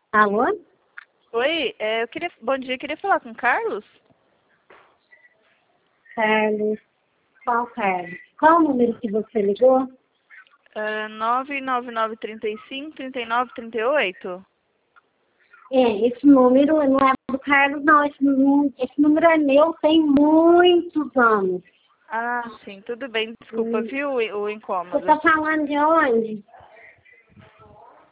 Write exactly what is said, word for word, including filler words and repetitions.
Alô? Oi, é, eu queria, bom dia, eu queria falar com o Carlos. Carlos. Qual Carlos? Qual o número que você ligou? Uh, nove nove nove, três cinco, três nove, três oito. É, esse número não é do Carlos, não. Esse, nú- esse número é meu tem muitos anos. Ah, sim, tudo bem, desculpa, Hum. viu o, o Você incômodo. tá falando de onde?